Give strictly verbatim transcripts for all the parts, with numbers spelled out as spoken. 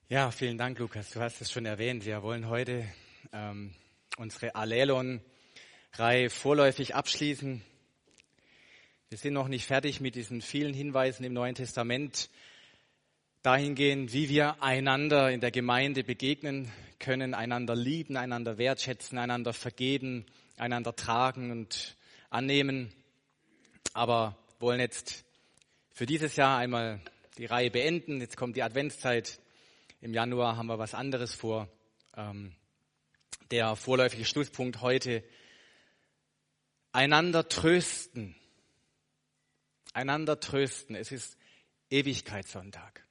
Ja, vielen Dank, Lukas. Du hast es schon erwähnt. Wir wollen heute ähm, unsere Allelon-Reihe vorläufig abschließen. Wir sind noch nicht fertig mit diesen vielen Hinweisen im Neuen Testament dahingehend, wie wir einander in der Gemeinde begegnen können, einander lieben, einander wertschätzen, einander vergeben, einander tragen und annehmen. Aber wollen jetzt für dieses Jahr einmal die Reihe beenden. Jetzt kommt die Adventszeit. Im Januar haben wir was anderes vor. Ähm, der vorläufige Schlusspunkt heute: einander trösten. Einander trösten. Es ist Ewigkeitssonntag.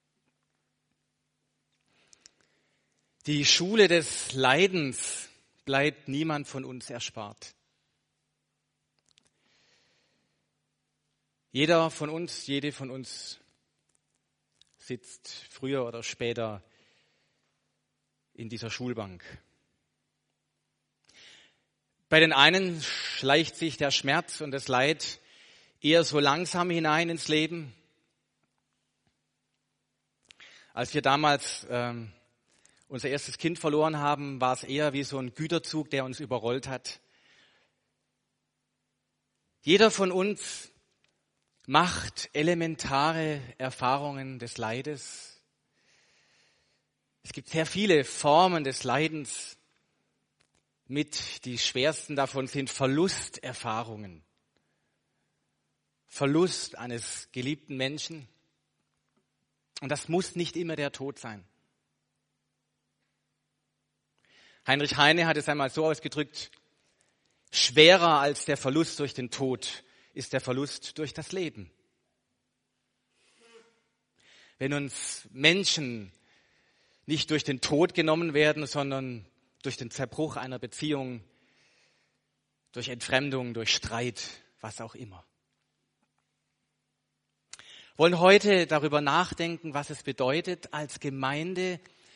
Die Schule des Leidens bleibt niemand von uns erspart. Jeder von uns, jede von uns sitzt früher oder später in dieser Schulbank. Bei den einen schleicht sich der Schmerz und das Leid eher so langsam hinein ins Leben. Als wir damals ähm, unser erstes Kind verloren haben, war es eher wie so ein Güterzug, der uns überrollt hat. Jeder von uns macht elementare Erfahrungen des Leides. Es gibt sehr viele Formen des Leidens. Mit die schwersten davon sind Verlusterfahrungen. Verlust eines geliebten Menschen. Und das muss nicht immer der Tod sein. Heinrich Heine hat es einmal so ausgedrückt: schwerer als der Verlust durch den Tod ist der Verlust durch das Leben. Wenn uns Menschen nicht durch den Tod genommen werden, sondern durch den Zerbruch einer Beziehung, durch Entfremdung, durch Streit, was auch immer. Wir wollen heute darüber nachdenken, was es bedeutet, als Gemeinde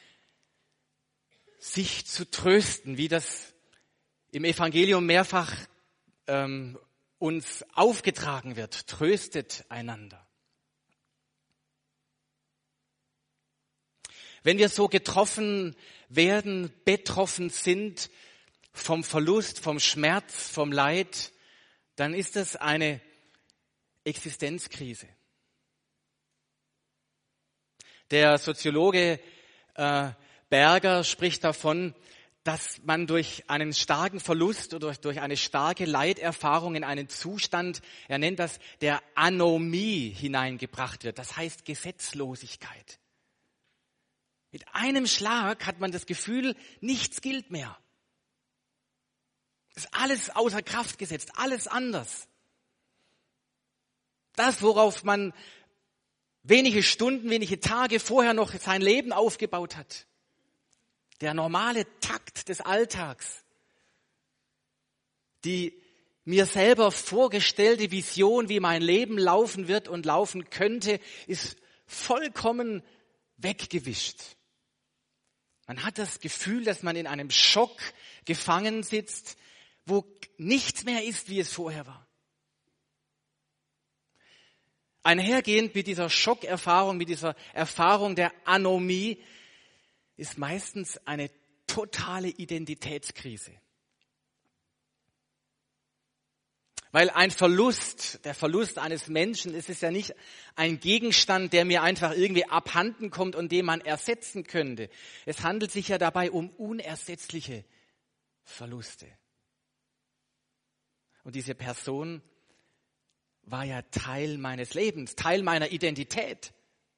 sich zu trösten, wie das im Evangelium mehrfach ähm, uns aufgetragen wird. Tröstet einander. Wenn wir so getroffen werden, betroffen sind vom Verlust, vom Schmerz, vom Leid, dann ist es eine Existenzkrise. Der Soziologe äh, Berger spricht davon, dass man durch einen starken Verlust oder durch, durch eine starke Leiterfahrung in einen Zustand, er nennt das der Anomie, hineingebracht wird. Das heißt Gesetzlosigkeit. Mit einem Schlag hat man das Gefühl, nichts gilt mehr. Es ist alles außer Kraft gesetzt, alles anders. Das, worauf man wenige Stunden, wenige Tage vorher noch sein Leben aufgebaut hat. Der normale Takt des Alltags, die mir selber vorgestellte Vision, wie mein Leben laufen wird und laufen könnte, ist vollkommen weggewischt. Man hat das Gefühl, dass man in einem Schock gefangen sitzt, wo nichts mehr ist, wie es vorher war. Einhergehend mit dieser Schockerfahrung, mit dieser Erfahrung der Anomie, ist meistens eine totale Identitätskrise. Weil ein Verlust, der Verlust eines Menschen, ist es ja nicht ein Gegenstand, der mir einfach irgendwie abhanden kommt und den man ersetzen könnte. Es handelt sich ja dabei um unersetzliche Verluste. Und diese Person war ja Teil meines Lebens, Teil meiner Identität.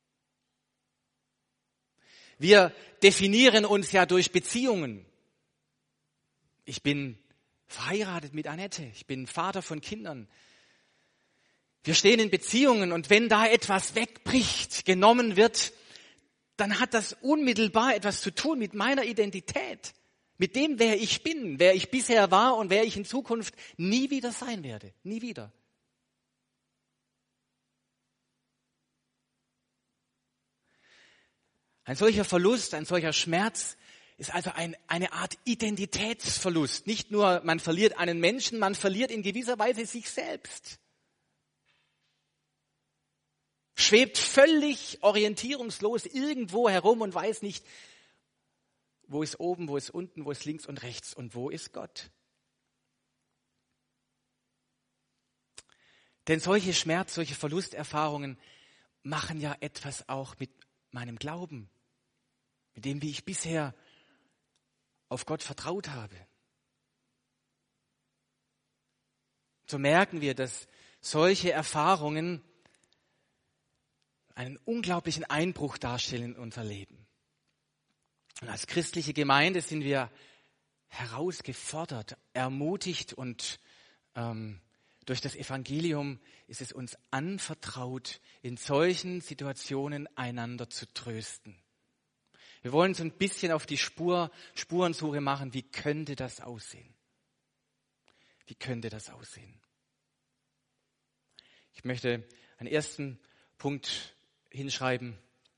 Wir definieren uns ja durch Beziehungen. Ich bin verheiratet mit Annette, ich bin Vater von Kindern. Wir stehen in Beziehungen und wenn da etwas wegbricht, genommen wird, dann hat das unmittelbar etwas zu tun mit meiner Identität, mit dem, wer ich bin, wer ich bisher war und wer ich in Zukunft nie wieder sein werde, nie wieder. Ein solcher Verlust, ein solcher Schmerz ist also ein, eine Art Identitätsverlust. Nicht nur, man verliert einen Menschen, man verliert in gewisser Weise sich selbst. schwebt völlig orientierungslos irgendwo herum und weiß nicht, wo ist oben, wo ist unten, wo ist links und rechts und wo ist Gott. Denn solche Schmerz, solche Verlusterfahrungen machen ja etwas auch mit meinem Glauben, mit dem, wie ich bisher auf Gott vertraut habe. So merken wir, dass solche Erfahrungen einen unglaublichen Einbruch darstellen in unser Leben. Und als christliche Gemeinde sind wir herausgefordert, ermutigt und ähm, durch das Evangelium ist es uns anvertraut, in solchen Situationen einander zu trösten. Wir wollen so ein bisschen auf die Spur, Spurensuche machen, wie könnte das aussehen? Wie könnte das aussehen? Ich möchte einen ersten Punkt hinschreiben.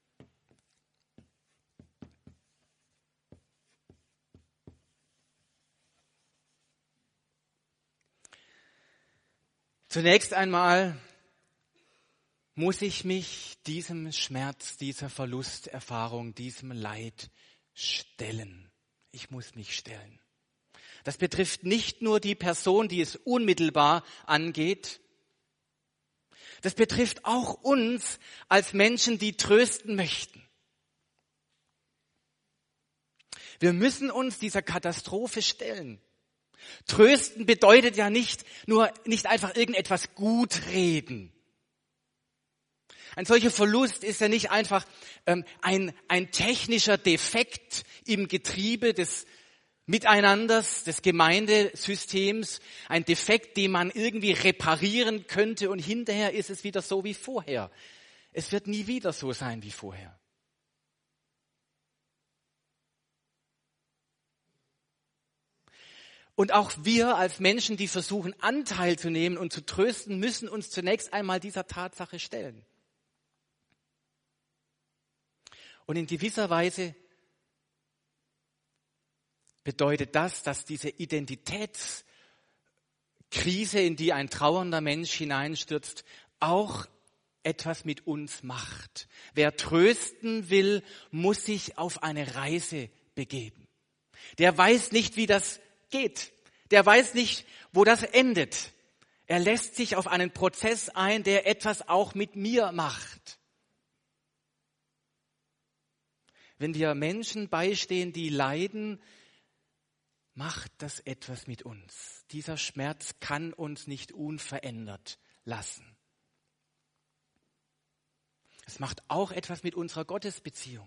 Zunächst einmal muss ich mich diesem Schmerz, dieser Verlusterfahrung, diesem Leid stellen. Ich muss mich stellen. Das betrifft nicht nur die Person, die es unmittelbar angeht. Das betrifft auch uns als Menschen, die trösten möchten. Wir müssen uns dieser Katastrophe stellen. Trösten bedeutet ja nicht nur, nicht einfach irgendetwas gut reden. Ein solcher Verlust ist ja nicht einfach ähm, ein, ein technischer Defekt im Getriebe des Miteinanders, des Gemeindesystems, ein Defekt, den man irgendwie reparieren könnte und hinterher ist es wieder so wie vorher. Es wird nie wieder so sein wie vorher. Und auch wir als Menschen, die versuchen, Anteil zu nehmen und zu trösten, müssen uns zunächst einmal dieser Tatsache stellen. Und in gewisser Weise bedeutet das, dass diese Identitätskrise, in die ein trauernder Mensch hineinstürzt, auch etwas mit uns macht. Wer trösten will, muss sich auf eine Reise begeben. Der weiß nicht, wie das geht. Der weiß nicht, wo das endet. Er lässt sich auf einen Prozess ein, der etwas auch mit mir macht. Wenn wir Menschen beistehen, die leiden, macht das etwas mit uns. Dieser Schmerz kann uns nicht unverändert lassen. Es macht auch etwas mit unserer Gottesbeziehung.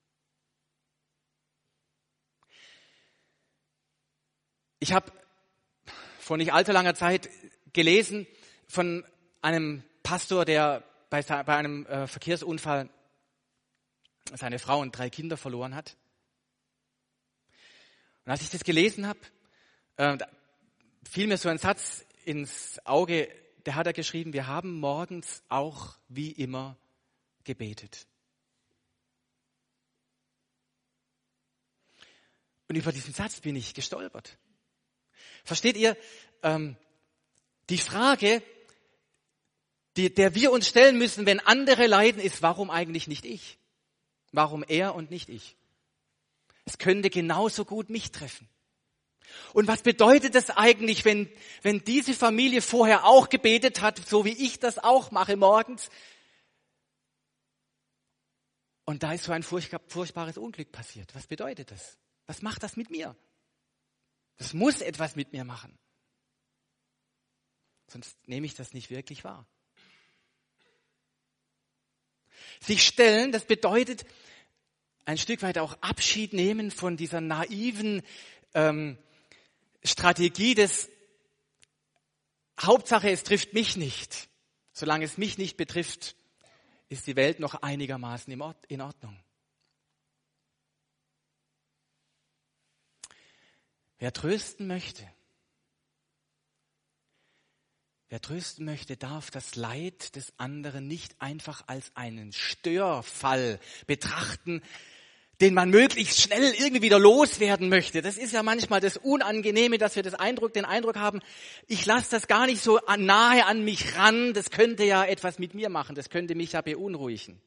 Ich habe vor nicht allzu langer Zeit gelesen von einem Pastor, der bei einem Verkehrsunfall seine Frau und drei Kinder verloren hat. Und als ich das gelesen habe, äh, fiel mir so ein Satz ins Auge, der hat er geschrieben, wir haben morgens auch wie immer gebetet. Und über diesen Satz bin ich gestolpert. Versteht ihr, ähm, die Frage, die, der wir uns stellen müssen, wenn andere leiden, ist, warum eigentlich nicht ich? Warum er und nicht ich? Es könnte genauso gut mich treffen. Und was bedeutet das eigentlich, wenn, wenn diese Familie vorher auch gebetet hat, so wie ich das auch mache morgens? Und da ist so ein furchtbar, furchtbares Unglück passiert. Was bedeutet das? Was macht das mit mir? Das muss etwas mit mir machen. Sonst nehme ich das nicht wirklich wahr. Sich stellen, das bedeutet ein Stück weit auch Abschied nehmen von dieser naiven ähm, Strategie des Hauptsache, es trifft mich nicht. Solange es mich nicht betrifft, ist die Welt noch einigermaßen in Ordnung. Wer trösten möchte, wer trösten möchte, darf das Leid des anderen nicht einfach als einen Störfall betrachten, den man möglichst schnell irgendwie wieder loswerden möchte. Das ist ja manchmal das Unangenehme, dass wir das Eindruck, den Eindruck haben, ich lasse das gar nicht so nahe an mich ran, das könnte ja etwas mit mir machen, das könnte mich ja beunruhigen.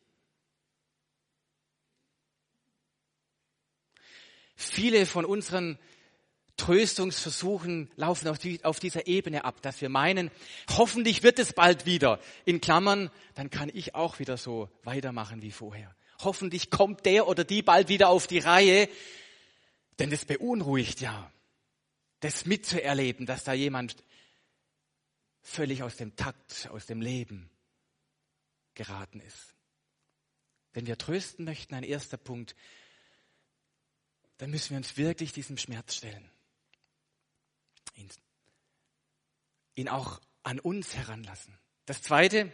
Viele von unseren Tröstungsversuchen laufen auf, die, auf dieser Ebene ab, dass wir meinen, hoffentlich wird es bald wieder. In Klammern, dann kann ich auch wieder so weitermachen wie vorher. Hoffentlich kommt der oder die bald wieder auf die Reihe, denn das beunruhigt ja, das mitzuerleben, dass da jemand völlig aus dem Takt, aus dem Leben geraten ist. Wenn wir trösten möchten, ein erster Punkt, dann müssen wir uns wirklich diesem Schmerz stellen. Ihn, ihn auch an uns heranlassen. Das Zweite,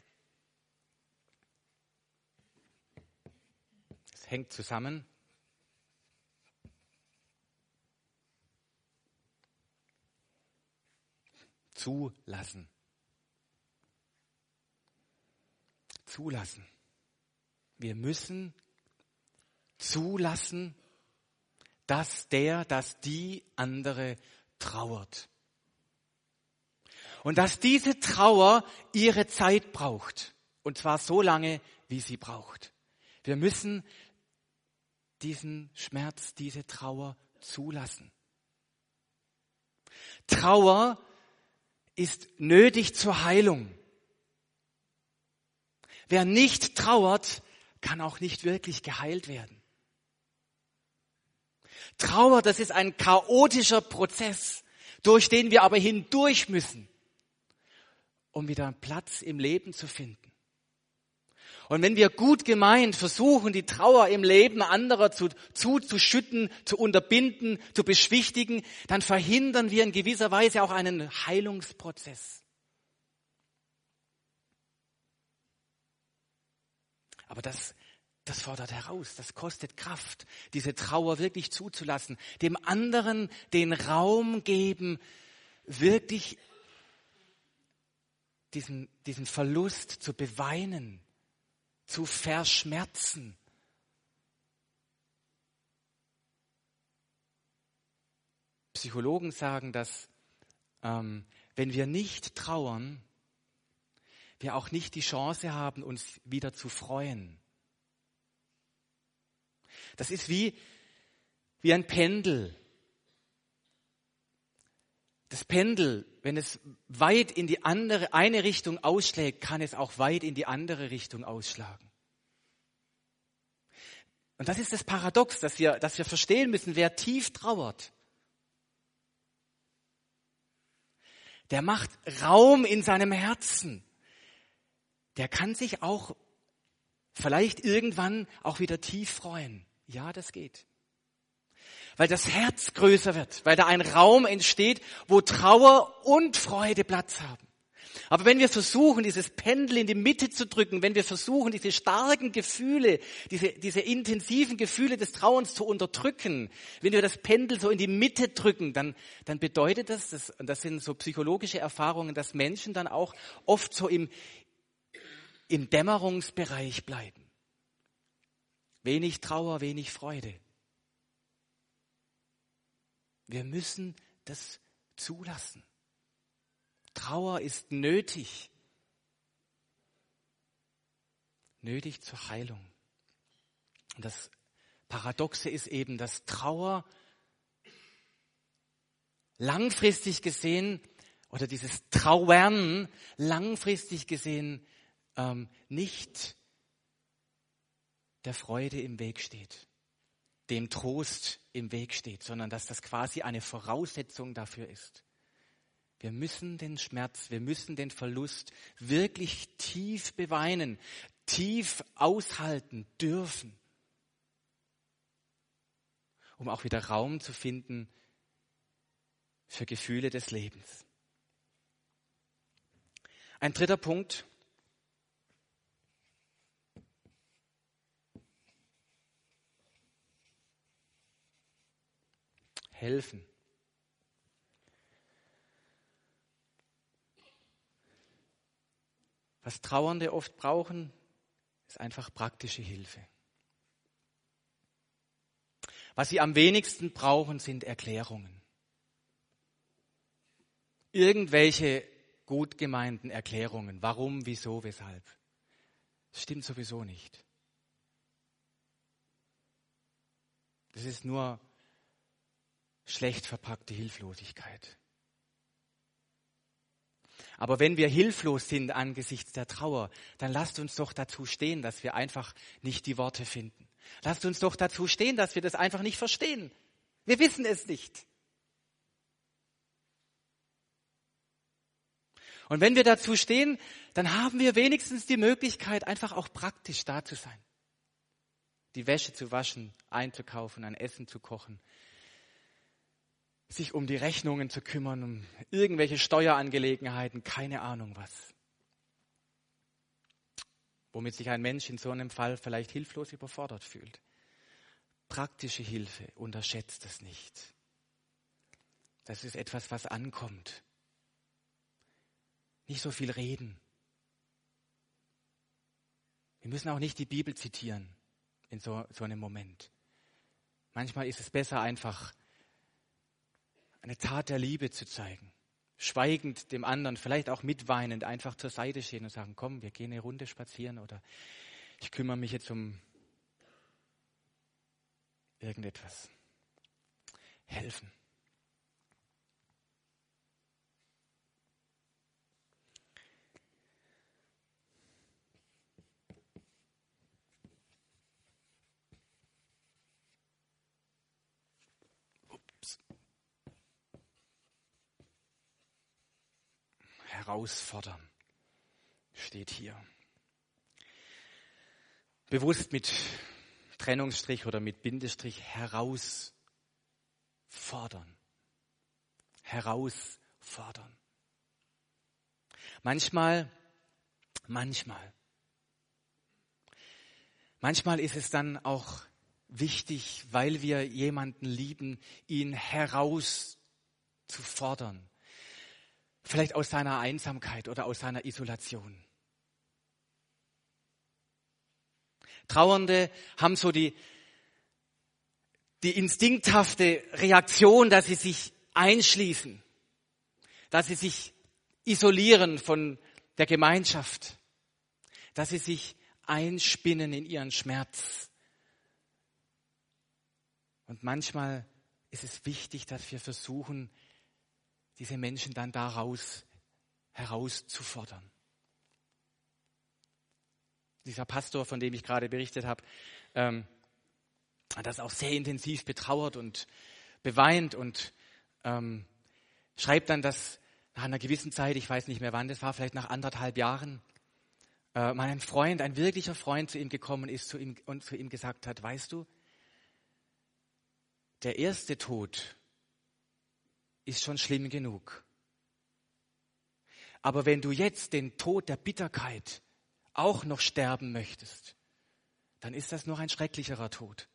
es hängt zusammen. Zulassen. Zulassen. Wir müssen zulassen, dass der, dass die andere trauert. Und dass diese Trauer ihre Zeit braucht. Und zwar so lange, wie sie braucht. Wir müssen diesen Schmerz, diese Trauer zulassen. Trauer ist nötig zur Heilung. Wer nicht trauert, kann auch nicht wirklich geheilt werden. Trauer, das ist ein chaotischer Prozess, durch den wir aber hindurch müssen, um wieder einen Platz im Leben zu finden. Und wenn wir gut gemeint versuchen, die Trauer im Leben anderer zu, zuzuschütten, zu unterbinden, zu beschwichtigen, dann verhindern wir in gewisser Weise auch einen Heilungsprozess. Aber das Das fordert heraus, das kostet Kraft, diese Trauer wirklich zuzulassen, dem anderen den Raum geben, wirklich diesen, diesen Verlust zu beweinen, zu verschmerzen. Psychologen sagen, dass ähm, wenn wir nicht trauern, wir auch nicht die Chance haben, uns wieder zu freuen. Das ist wie, wie ein Pendel. Das Pendel, wenn es weit in die andere, eine Richtung ausschlägt, kann es auch weit in die andere Richtung ausschlagen. Und das ist das Paradox, dass wir, dass wir verstehen müssen, wer tief trauert, der macht Raum in seinem Herzen. Der kann sich auch vielleicht irgendwann auch wieder tief freuen. Ja, das geht. Weil das Herz größer wird, weil da ein Raum entsteht, wo Trauer und Freude Platz haben. Aber wenn wir versuchen, dieses Pendel in die Mitte zu drücken, wenn wir versuchen, diese starken Gefühle, diese, diese intensiven Gefühle des Trauerns zu unterdrücken, wenn wir das Pendel so in die Mitte drücken, dann, dann bedeutet das, das, und das sind so psychologische Erfahrungen, dass Menschen dann auch oft so im, im Dämmerungsbereich bleiben. Wenig Trauer, wenig Freude. Wir müssen das zulassen. Trauer ist nötig. Nötig zur Heilung. Und das Paradoxe ist eben, dass Trauer langfristig gesehen, oder dieses Trauern langfristig gesehen ähm, nicht der Freude im Weg steht, dem Trost im Weg steht, sondern dass das quasi eine Voraussetzung dafür ist. Wir müssen den Schmerz, wir müssen den Verlust wirklich tief beweinen, tief aushalten dürfen, um auch wieder Raum zu finden für Gefühle des Lebens. Ein dritter Punkt. Helfen. Was Trauernde oft brauchen, ist einfach praktische Hilfe. Was sie am wenigsten brauchen, sind Erklärungen. Irgendwelche gut gemeinten Erklärungen. Warum, wieso, weshalb. Das stimmt sowieso nicht. Das ist nur schlecht verpackte Hilflosigkeit. Aber wenn wir hilflos sind angesichts der Trauer, dann lasst uns doch dazu stehen, dass wir einfach nicht die Worte finden. Lasst uns doch dazu stehen, dass wir das einfach nicht verstehen. Wir wissen es nicht. Und wenn wir dazu stehen, dann haben wir wenigstens die Möglichkeit, einfach auch praktisch da zu sein. Die Wäsche zu waschen, einzukaufen, ein Essen zu kochen, sich um die Rechnungen zu kümmern, um irgendwelche Steuerangelegenheiten, keine Ahnung was. Womit sich ein Mensch in so einem Fall vielleicht hilflos überfordert fühlt. Praktische Hilfe, unterschätzt es nicht. Das ist etwas, was ankommt. Nicht so viel reden. Wir müssen auch nicht die Bibel zitieren in so, so einem Moment. Manchmal ist es besser, einfach eine Tat der Liebe zu zeigen. Schweigend dem anderen, vielleicht auch mitweinend, einfach zur Seite stehen und sagen, komm, wir gehen eine Runde spazieren oder ich kümmere mich jetzt um irgendetwas. Helfen. Ups. Herausfordern steht hier. Bewusst mit Trennungsstrich oder mit Bindestrich herausfordern. Herausfordern. Manchmal, manchmal, manchmal ist es dann auch wichtig, weil wir jemanden lieben, ihn herauszufordern. Vielleicht aus seiner Einsamkeit oder aus seiner Isolation. Trauernde haben so die, die instinkthafte Reaktion, dass sie sich einschließen, dass sie sich isolieren von der Gemeinschaft, dass sie sich einspinnen in ihren Schmerz. Und manchmal ist es wichtig, dass wir versuchen, diese Menschen dann daraus herauszufordern. Dieser Pastor, von dem ich gerade berichtet habe, ähm, hat das auch sehr intensiv betrauert und beweint und ähm, schreibt dann, dass nach einer gewissen Zeit, ich weiß nicht mehr wann das war, vielleicht nach anderthalb Jahren, äh, mal ein Freund, ein wirklicher Freund zu ihm gekommen ist zu ihm, und zu ihm gesagt hat, weißt du, der erste Tod ist schon schlimm genug. Aber wenn du jetzt den Tod der Bitterkeit auch noch sterben möchtest, dann ist das noch ein schrecklicherer Tod.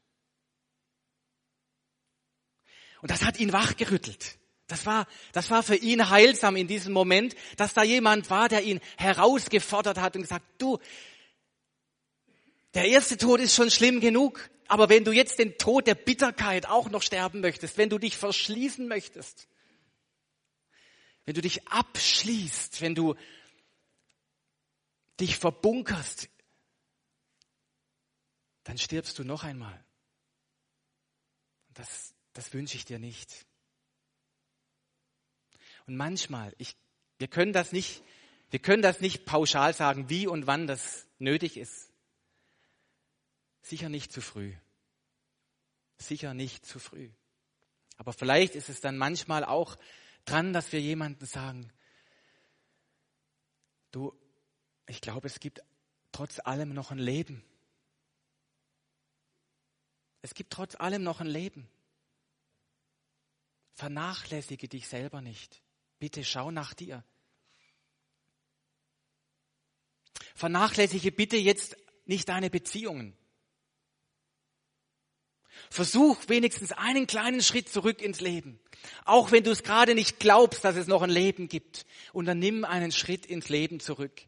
Und das hat ihn wachgerüttelt. Das war, das war für ihn heilsam in diesem Moment, dass da jemand war, der ihn herausgefordert hat und gesagt, du, der erste Tod ist schon schlimm genug, aber wenn du jetzt den Tod der Bitterkeit auch noch sterben möchtest, wenn du dich verschließen möchtest, wenn du dich abschließt, wenn du dich verbunkerst, dann stirbst du noch einmal. Das, das wünsche ich dir nicht. Und manchmal, ich, wir können das nicht, wir können das nicht pauschal sagen, wie und wann das nötig ist. Sicher nicht zu früh. Sicher nicht zu früh. Aber vielleicht ist es dann manchmal auch dran, dass wir jemandem sagen, du, ich glaube, es gibt trotz allem noch ein Leben. Es gibt trotz allem noch ein Leben. Vernachlässige dich selber nicht. Bitte schau nach dir. Vernachlässige bitte jetzt nicht deine Beziehungen. Versuch wenigstens einen kleinen Schritt zurück ins Leben. Auch wenn du es gerade nicht glaubst, dass es noch ein Leben gibt. Unternimm einen Schritt ins Leben zurück.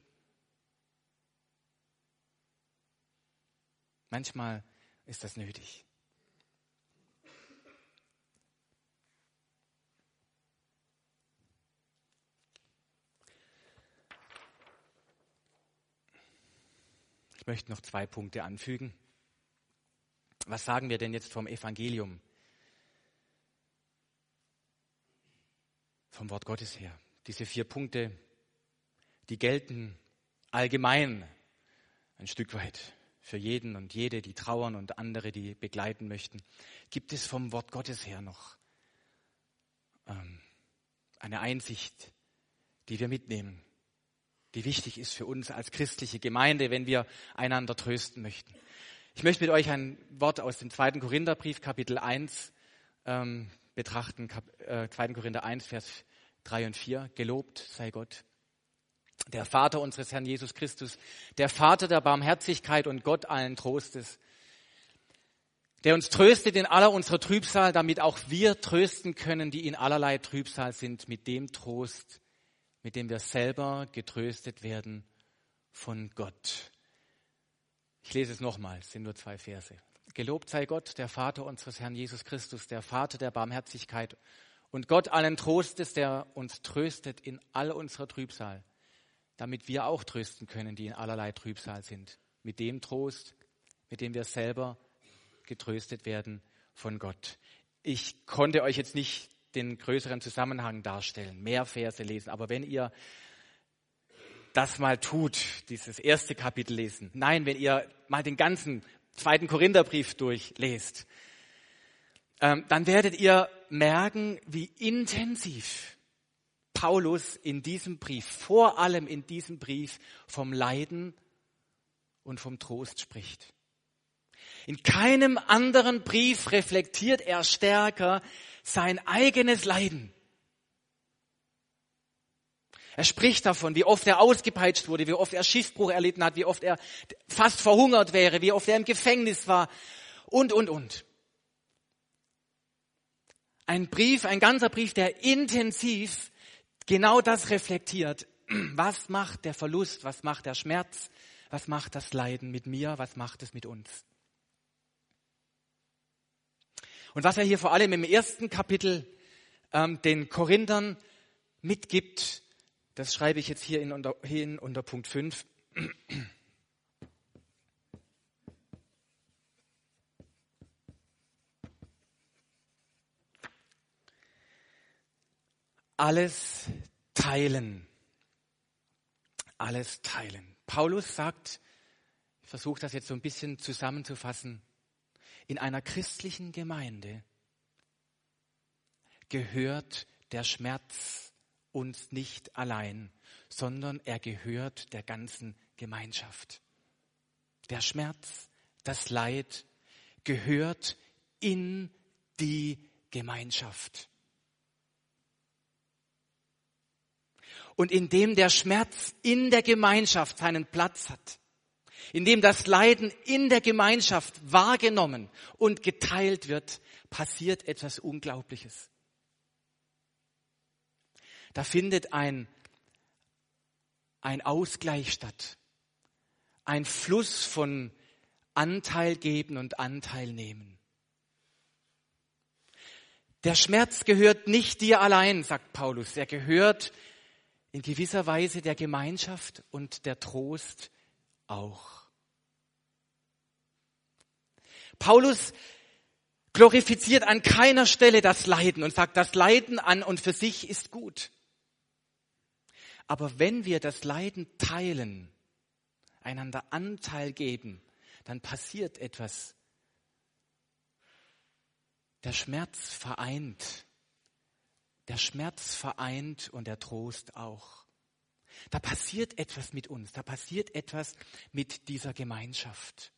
Manchmal ist das nötig. Ich möchte noch zwei Punkte anfügen. Was sagen wir denn jetzt vom Evangelium? Vom Wort Gottes her. Diese vier Punkte, die gelten allgemein ein Stück weit für jeden und jede, die trauern und andere, die begleiten möchten. Gibt es vom Wort Gottes her noch ähm, eine Einsicht, die wir mitnehmen, die wichtig ist für uns als christliche Gemeinde, wenn wir einander trösten möchten? Ich möchte mit euch ein Wort aus dem zweiten Korintherbrief, Kapitel eins, ähm, betrachten. Kap- äh, zweiten Korinther eins, Vers drei und vier. Gelobt sei Gott, der Vater unseres Herrn Jesus Christus, der Vater der Barmherzigkeit und Gott allen Trostes, der uns tröstet in aller unserer Trübsal, damit auch wir trösten können, die in allerlei Trübsal sind, mit dem Trost, mit dem wir selber getröstet werden von Gott. Ich lese es nochmal, es sind nur zwei Verse. Gelobt sei Gott, der Vater unseres Herrn Jesus Christus, der Vater der Barmherzigkeit und Gott allen Trostes, der uns tröstet in all unserer Trübsal, damit wir auch trösten können, die in allerlei Trübsal sind. Mit dem Trost, mit dem wir selber getröstet werden von Gott. Ich konnte euch jetzt nicht den größeren Zusammenhang darstellen, mehr Verse lesen, aber wenn ihr das mal tut, dieses erste Kapitel lesen, nein, wenn ihr mal den ganzen zweiten Korintherbrief durchlest, ähm, dann werdet ihr merken, wie intensiv Paulus in diesem Brief, vor allem in diesem Brief, vom Leiden und vom Trost spricht. In keinem anderen Brief reflektiert er stärker sein eigenes Leiden. Er spricht davon, wie oft er ausgepeitscht wurde, wie oft er Schiffbruch erlitten hat, wie oft er fast verhungert wäre, wie oft er im Gefängnis war und, und, und. Ein Brief, ein ganzer Brief, der intensiv genau das reflektiert. Was macht der Verlust, was macht der Schmerz, was macht das Leiden mit mir, was macht es mit uns? Und was er hier vor allem im ersten Kapitel ähm, den Korinthern mitgibt, das schreibe ich jetzt hier in unter, hin unter Punkt fünf. Alles teilen. Alles teilen. Paulus sagt, ich versuche das jetzt so ein bisschen zusammenzufassen, in einer christlichen Gemeinde gehört der Schmerz uns nicht allein, sondern er gehört der ganzen Gemeinschaft. Der Schmerz, das Leid gehört in die Gemeinschaft. Und indem der Schmerz in der Gemeinschaft seinen Platz hat, indem das Leiden in der Gemeinschaft wahrgenommen und geteilt wird, passiert etwas Unglaubliches. Da findet ein, ein Ausgleich statt, ein Fluss von Anteil geben und Anteil nehmen. Der Schmerz gehört nicht dir allein, sagt Paulus, er gehört in gewisser Weise der Gemeinschaft und der Trost auch. Paulus glorifiziert an keiner Stelle das Leiden und sagt, das Leiden an und für sich ist gut. Aber wenn wir das Leiden teilen, einander Anteil geben, dann passiert etwas. Der Schmerz vereint. Der Schmerz vereint und der Trost auch. Da passiert etwas mit uns, da passiert etwas mit dieser Gemeinschaft.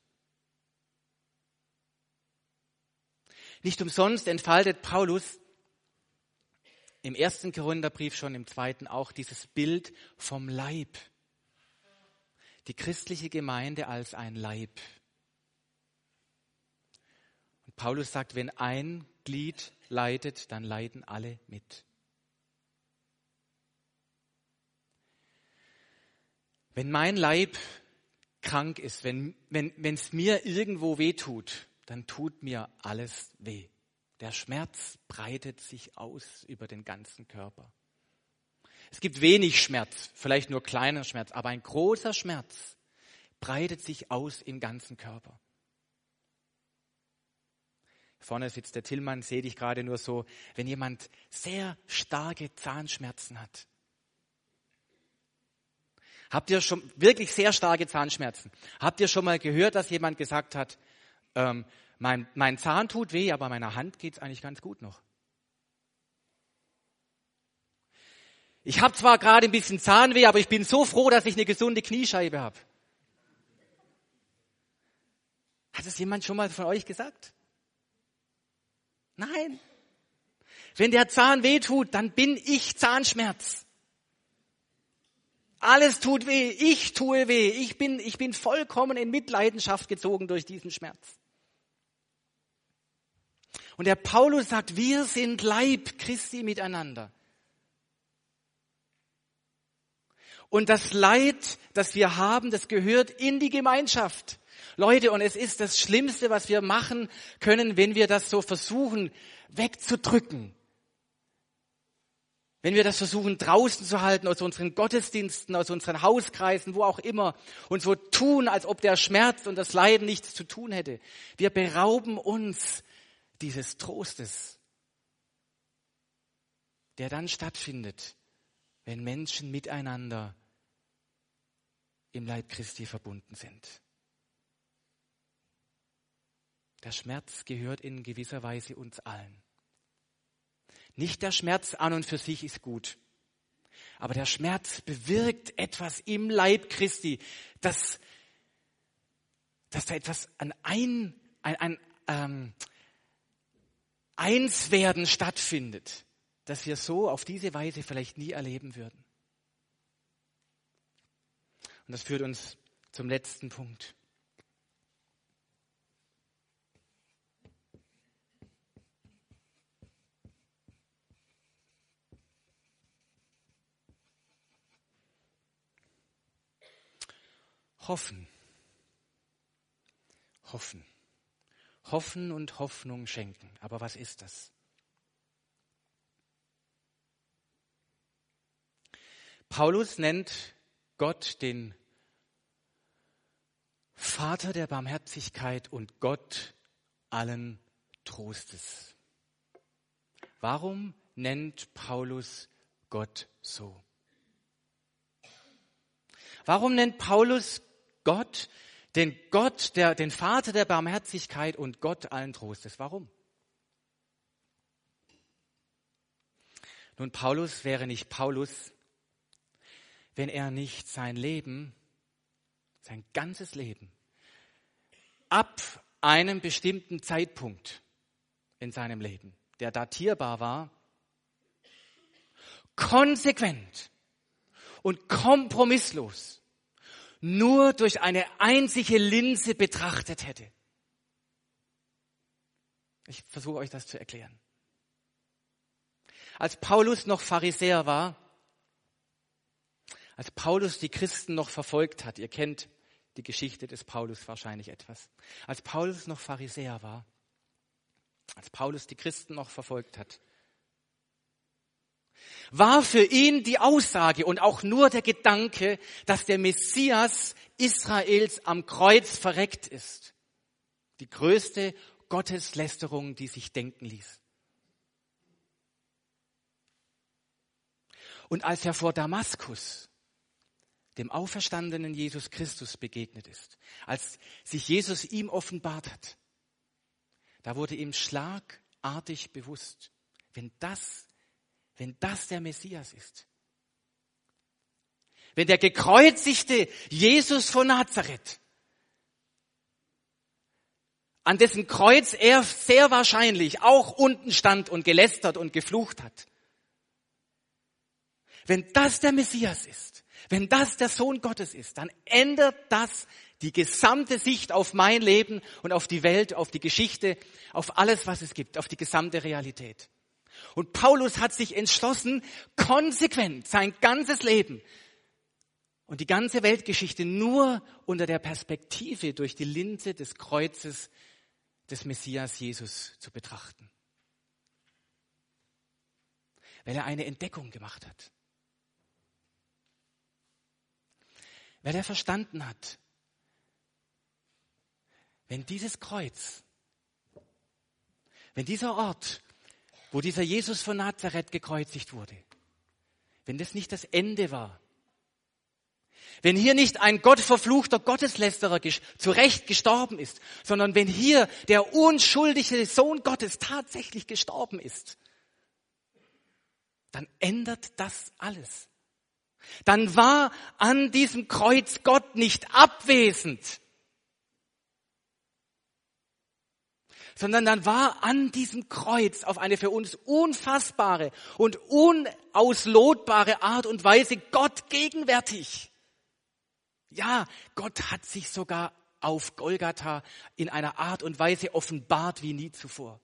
Nicht umsonst entfaltet Paulus im ersten Korintherbrief schon, im zweiten auch, dieses Bild vom Leib. Die christliche Gemeinde als ein Leib. Und Paulus sagt, wenn ein Glied leidet, dann leiden alle mit. Wenn mein Leib krank ist, wenn wenn wenn es mir irgendwo weh tut, dann tut mir alles weh. Der Schmerz breitet sich aus über den ganzen Körper. Es gibt wenig Schmerz, vielleicht nur kleiner Schmerz, aber ein großer Schmerz breitet sich aus im ganzen Körper. Vorne sitzt der Tillmann, sehe ich gerade nur so, wenn jemand sehr starke Zahnschmerzen hat. Habt ihr schon wirklich sehr starke Zahnschmerzen? Habt ihr schon mal gehört, dass jemand gesagt hat, ähm, mein, mein Zahn tut weh, aber meiner Hand geht's eigentlich ganz gut noch? Ich habe zwar gerade ein bisschen Zahnweh, aber ich bin so froh, dass ich eine gesunde Kniescheibe habe. Hat es jemand schon mal von euch gesagt? Nein. Wenn der Zahn weh tut, dann bin ich Zahnschmerz. Alles tut weh, ich tue weh. Ich bin, ich bin vollkommen in Mitleidenschaft gezogen durch diesen Schmerz. Und der Paulus sagt, wir sind Leib Christi miteinander. Und das Leid, das wir haben, das gehört in die Gemeinschaft. Leute, und es ist das Schlimmste, was wir machen können, wenn wir das so versuchen wegzudrücken. Wenn wir das versuchen draußen zu halten, aus unseren Gottesdiensten, aus unseren Hauskreisen, wo auch immer, und so tun, als ob der Schmerz und das Leiden nichts zu tun hätte. Wir berauben uns dieses Trostes, der dann stattfindet, wenn Menschen miteinander im Leib Christi verbunden sind. Der Schmerz gehört in gewisser Weise uns allen. Nicht der Schmerz an und für sich ist gut, aber der Schmerz bewirkt etwas im Leib Christi, dass, dass da etwas an ein, ein, ein ähm, Einswerden stattfindet, das wir so auf diese Weise vielleicht nie erleben würden. Und das führt uns zum letzten Punkt. Hoffen. Hoffen. Hoffen und Hoffnung schenken. Aber was ist das? Paulus nennt Gott den Vater der Barmherzigkeit und Gott allen Trostes. Warum nennt Paulus Gott so? Warum nennt Paulus Gott den Gott, der, den Vater der Barmherzigkeit und Gott allen Trostes? Warum? Nun, Paulus wäre nicht Paulus, wenn er nicht sein Leben, sein ganzes Leben, ab einem bestimmten Zeitpunkt in seinem Leben, der datierbar war, konsequent und kompromisslos nur durch eine einzige Linse betrachtet hätte. Ich versuche euch das zu erklären. Als Paulus noch Pharisäer war, als Paulus die Christen noch verfolgt hat, ihr kennt die Geschichte des Paulus wahrscheinlich etwas, als Paulus noch Pharisäer war, als Paulus die Christen noch verfolgt hat, war für ihn die Aussage und auch nur der Gedanke, dass der Messias Israels am Kreuz verreckt ist, die größte Gotteslästerung, die sich denken ließ. Und als er vor Damaskus dem auferstandenen Jesus Christus begegnet ist, als sich Jesus ihm offenbart hat, da wurde ihm schlagartig bewusst, wenn das Wenn das der Messias ist, wenn der gekreuzigte Jesus von Nazareth, an dessen Kreuz er sehr wahrscheinlich auch unten stand und gelästert und geflucht hat, wenn das der Messias ist, wenn das der Sohn Gottes ist, dann ändert das die gesamte Sicht auf mein Leben und auf die Welt, auf die Geschichte, auf alles, was es gibt, auf die gesamte Realität. Und Paulus hat sich entschlossen, konsequent sein ganzes Leben und die ganze Weltgeschichte nur unter der Perspektive durch die Linse des Kreuzes des Messias Jesus zu betrachten. Weil er eine Entdeckung gemacht hat. Weil er verstanden hat, wenn dieses Kreuz, wenn dieser Ort, wo dieser Jesus von Nazareth gekreuzigt wurde, wenn das nicht das Ende war, wenn hier nicht ein gottverfluchter Gotteslästerer zu Recht gestorben ist, sondern wenn hier der unschuldige Sohn Gottes tatsächlich gestorben ist, dann ändert das alles. Dann war an diesem Kreuz Gott nicht abwesend, sondern dann war an diesem Kreuz auf eine für uns unfassbare und unauslotbare Art und Weise Gott gegenwärtig. Ja, Gott hat sich sogar auf Golgatha in einer Art und Weise offenbart wie nie zuvor.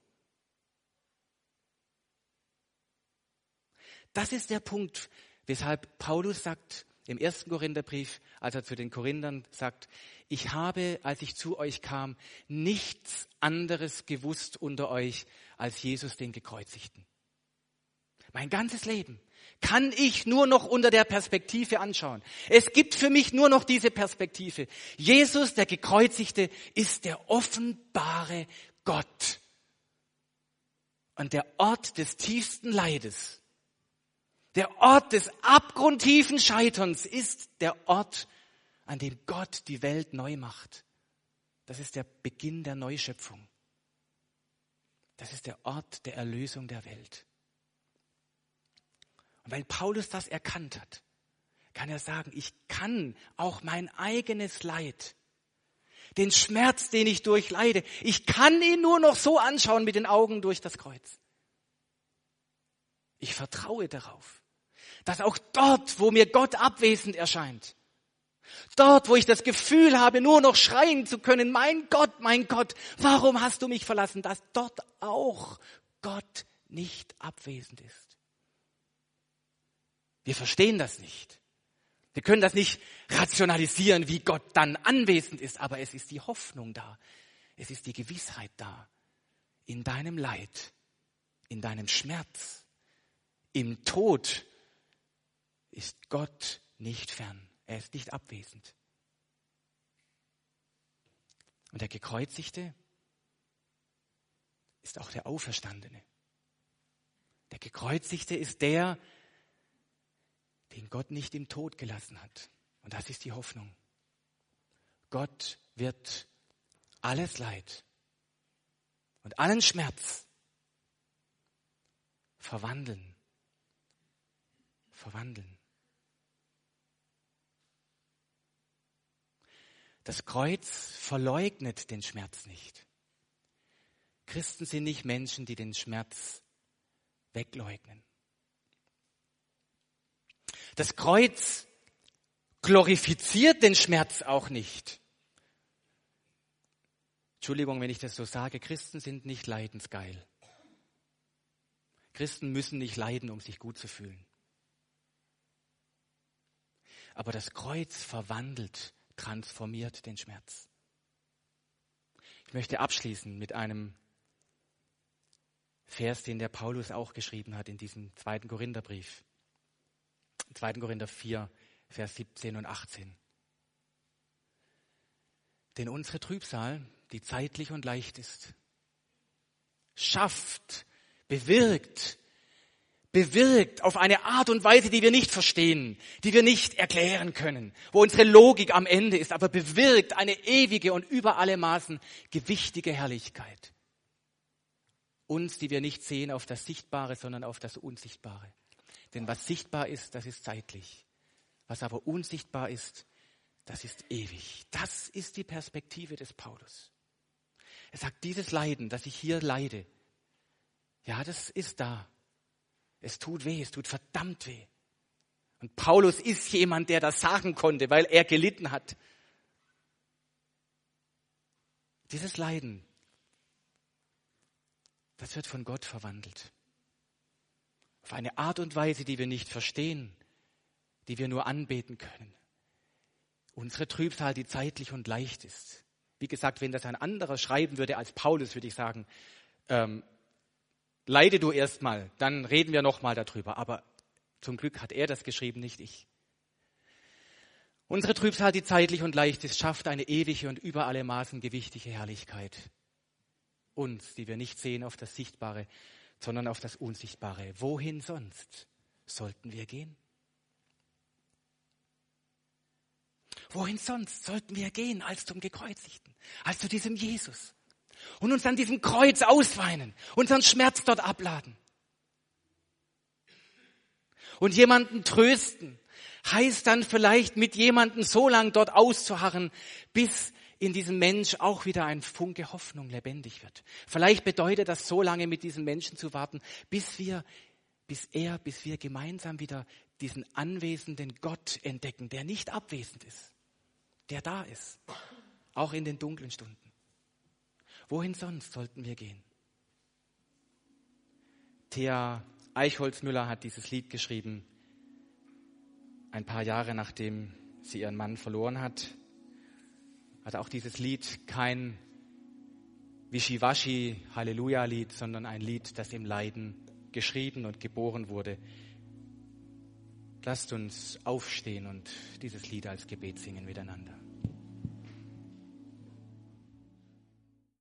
Das ist der Punkt, weshalb Paulus sagt im ersten Korintherbrief, als er zu den Korinthern sagt, ich habe, als ich zu euch kam, nichts anderes gewusst unter euch als Jesus den Gekreuzigten. Mein ganzes Leben kann ich nur noch unter der Perspektive anschauen. Es gibt für mich nur noch diese Perspektive. Jesus, der Gekreuzigte, ist der offenbare Gott. Und der Ort des tiefsten Leides, der Ort des abgrundtiefen Scheiterns ist der Ort, an dem Gott die Welt neu macht. Das ist der Beginn der Neuschöpfung. Das ist der Ort der Erlösung der Welt. Und weil Paulus das erkannt hat, kann er sagen, ich kann auch mein eigenes Leid, den Schmerz, den ich durchleide, ich kann ihn nur noch so anschauen mit den Augen durch das Kreuz. Ich vertraue darauf, dass auch dort, wo mir Gott abwesend erscheint, dort, wo ich das Gefühl habe, nur noch schreien zu können, mein Gott, mein Gott, warum hast du mich verlassen, dass dort auch Gott nicht abwesend ist. Wir verstehen das nicht. Wir können das nicht rationalisieren, wie Gott dann anwesend ist, aber es ist die Hoffnung da. Es ist die Gewissheit da. In deinem Leid, in deinem Schmerz, im Tod ist Gott nicht fern. Er ist nicht abwesend. Und der Gekreuzigte ist auch der Auferstandene. Der Gekreuzigte ist der, den Gott nicht im Tod gelassen hat. Und das ist die Hoffnung. Gott wird alles Leid und allen Schmerz verwandeln. Verwandeln. Das Kreuz verleugnet den Schmerz nicht. Christen sind nicht Menschen, die den Schmerz wegleugnen. Das Kreuz glorifiziert den Schmerz auch nicht. Entschuldigung, wenn ich das so sage, Christen sind nicht leidensgeil. Christen müssen nicht leiden, um sich gut zu fühlen. Aber das Kreuz verwandelt, transformiert den Schmerz. Ich möchte abschließen mit einem Vers, den der Paulus auch geschrieben hat in diesem zweiten Korintherbrief. zweiten Korinther vier, Vers siebzehn und achtzehn. Denn unsere Trübsal, die zeitlich und leicht ist, schafft, bewirkt, bewirkt auf eine Art und Weise, die wir nicht verstehen, die wir nicht erklären können, wo unsere Logik am Ende ist, aber bewirkt eine ewige und über alle Maßen gewichtige Herrlichkeit. Uns, die wir nicht sehen auf das Sichtbare, sondern auf das Unsichtbare. Denn was sichtbar ist, das ist zeitlich. Was aber unsichtbar ist, das ist ewig. Das ist die Perspektive des Paulus. Er sagt, dieses Leiden, das ich hier leide, ja, das ist da. Es tut weh, es tut verdammt weh. Und Paulus ist jemand, der das sagen konnte, weil er gelitten hat. Dieses Leiden, das wird von Gott verwandelt. Auf eine Art und Weise, die wir nicht verstehen, die wir nur anbeten können. Unsere Trübsal, die zeitlich und leicht ist. Wie gesagt, wenn das ein anderer schreiben würde als Paulus, würde ich sagen, ähm, leide du erstmal, dann reden wir nochmal darüber. Aber zum Glück hat er das geschrieben, nicht ich. Unsere Trübsal, die zeitlich und leicht ist, schafft eine ewige und über alle Maßen gewichtige Herrlichkeit. Uns, die wir nicht sehen auf das Sichtbare, sondern auf das Unsichtbare. Wohin sonst sollten wir gehen? Wohin sonst sollten wir gehen als zum Gekreuzigten, als zu diesem Jesus und uns an diesem Kreuz ausweinen, unseren Schmerz dort abladen und jemanden trösten, heißt dann vielleicht mit jemandem so lang dort auszuharren, bis in diesem Mensch auch wieder ein Funke Hoffnung lebendig wird. Vielleicht bedeutet das so lange mit diesem Menschen zu warten, bis wir, bis er, bis wir gemeinsam wieder diesen anwesenden Gott entdecken, der nicht abwesend ist, der da ist, auch in den dunklen Stunden. Wohin sonst sollten wir gehen? Thea Eichholz-Müller hat dieses Lied geschrieben, ein paar Jahre nachdem sie ihren Mann verloren hat. Hat auch dieses Lied kein Wischiwaschi-Halleluja-Lied, sondern ein Lied, das im Leiden geschrieben und geboren wurde. Lasst uns aufstehen und dieses Lied als Gebet singen miteinander.